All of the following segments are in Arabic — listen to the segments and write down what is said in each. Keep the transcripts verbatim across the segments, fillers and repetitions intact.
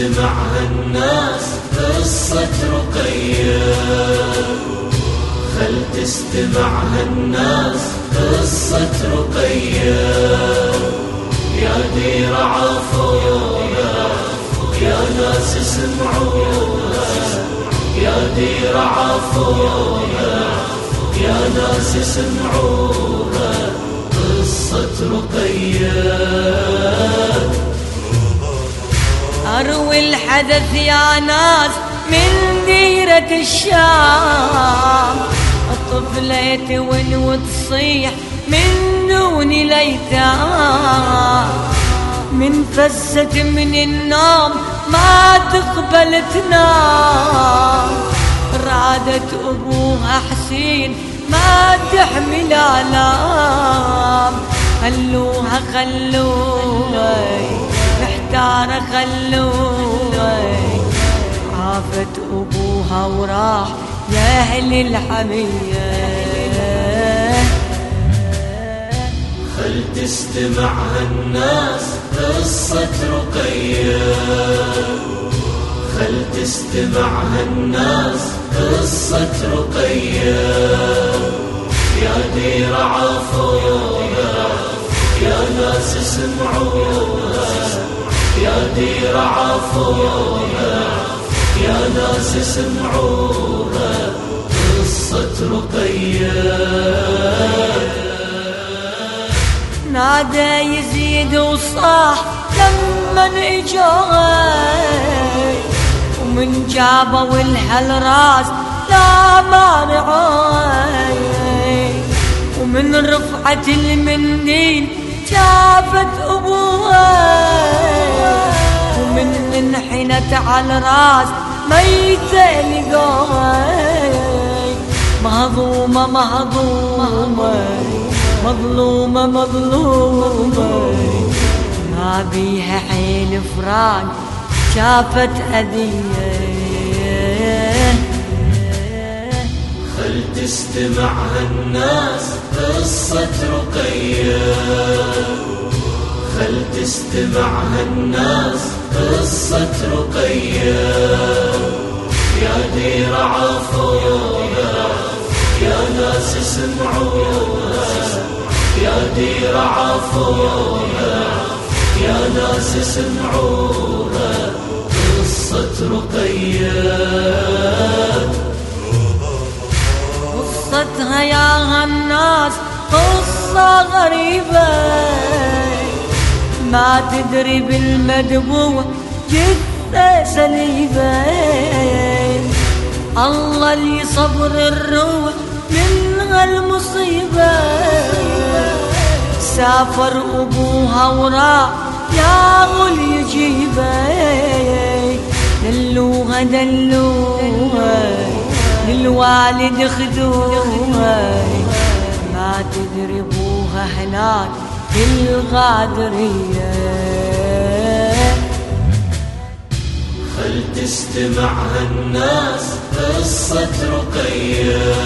تستمعها الناس قصة رقية، خل تستمعها الناس قصة رقية. يا دير عافوها يا ناس اسمعوها، يا دير عافوها يا ناس اسمعوها قصة رقية. أروي الحدث يا ناس من ديرة الشام، الطفلة تون وتصيح من دون ليتام، من فزت من النوم ما تقبل تنام، رادت أبوها حسين ما تحمل آلام، خلوها خلوها محتارة خلوها، عافت أبوها وراح يا أهل الحمية. خل تستمعها الناس قصة رقية، خل تستمعها الناس قصة رقية. يا دير عافوها يا ناس اسمعوها، يا دير عافوها يا ناس اسمعوها قصة رقية. نادى يزيد وصاح لمن اجاي، ومن جابوا الهالراس لا مانعاي، ومن رفعة المنديل شافت ابوها، ومن انحنت على الراس ميتة لقاي، مهضومة مهضومة مظلومة مظلومة، ما بيها حيل فران شافت أذية. خل تستمعها الناس قصة رقية، خل تستمعها الناس قصة رقية. يا دير عافوها يا ناس اسمعوها، يا دير عافوها يا ناس اسمعوها قصة رقية. قصتها يا هالناس قصة غريبة، ما تدري بالمدبوع جثة سليبة، الله اللي صبر الروح من هالمصيبة، سافر أبوها وراح يا غل يجيبه، دلوها دلوها للوالد خذوها، ما تدري أبوها هناك في الغادرية. خل تستمعها الناس قصة رقية،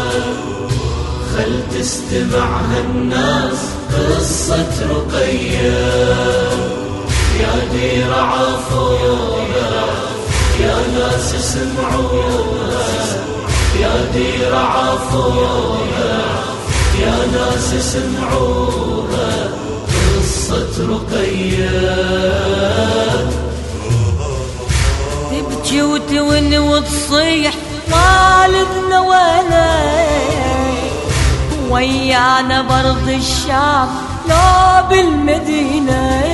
خل تستمعها الناس قصة رقية. يا دير عافوها يا ناس اسمعوها، يا دير عافوها يا ناس اسمعوها قصة رقية. تبكي وتون وتصيح والدنا وانا، ويانا برض الشام لو بالمدينة،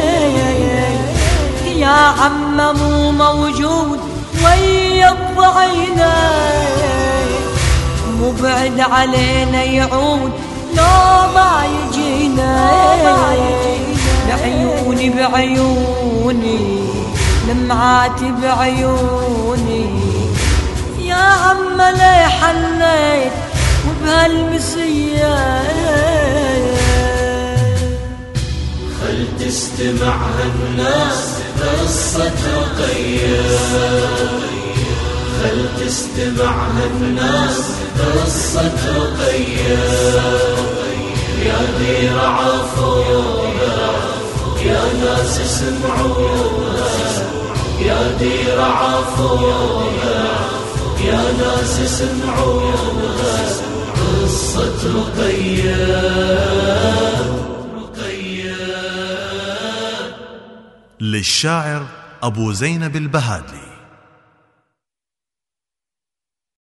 يا عم مو موجود ويا الضعينة، مبعد علينا يعود لو ما يجينا، بعيوني بعيوني دمعات بعيوني، يا عم لا حنيت وبهالمسية. خل تستمعها الناس قصة رقية، خل تستمعها الناس قصة رقية. يا دير عافوها يا ناس اسمعوها، يا دير عفوها يا ناس اسمعوها قصة رقية للشاعر أبو زينب البهادلي.